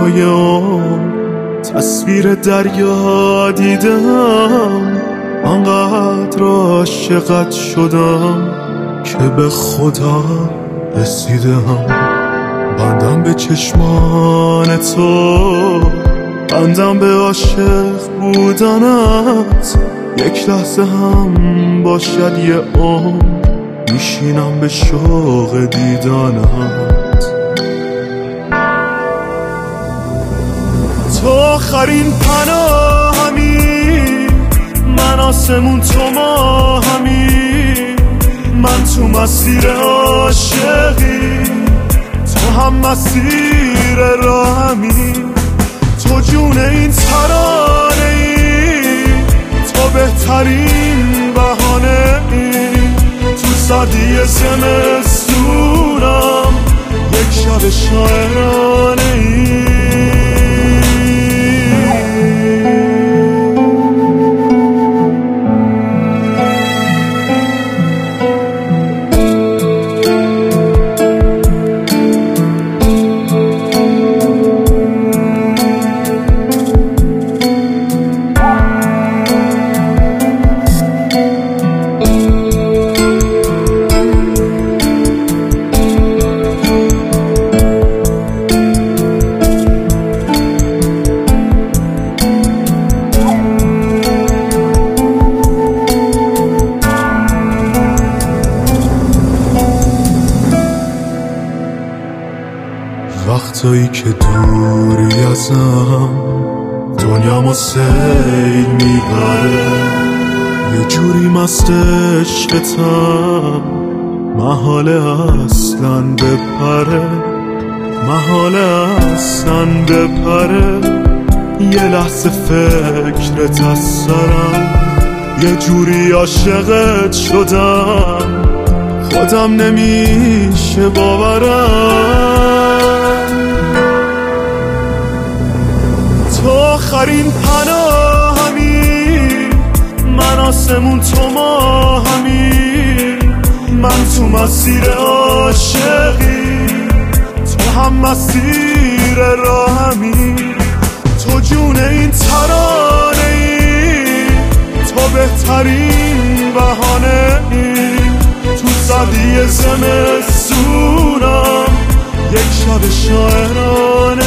توی اون تصویر دریا دیدم، انقدر عاشقت شدم که به خدا رسیدم. بندم به چشمان تو، بندم به عاشق بودنت، یک لحظه هم باشد یه عمر میشینم به شوق دیدنت. تو آخرین پناهمی، من آسمون تو ما همی، من تو مسیر عاشقی، تو هم مسیر راهمی. تو جون این ترانه ای، تو بهترین بهانه ای، تو سردی زمستونم یک شب شاعرانه ای. وقتایی که دوری ازم دنیامو سیل میبره، یه جوری مست عشقتم محاله اصلاً بپره، محاله اصلاً بپره. یه لحظه فکرت از سرم، یه جوری عاشقت شدم خودم نمیشه باورم. تو آخرین پناهمی، من آسمون تو ما همی، من تو مسیر عاشقی، تو هم مسیر راهمی. تو جون این ترانه ای، تو بهترین بهانه ای، تو سردی زمستونم یک شب شاعرانه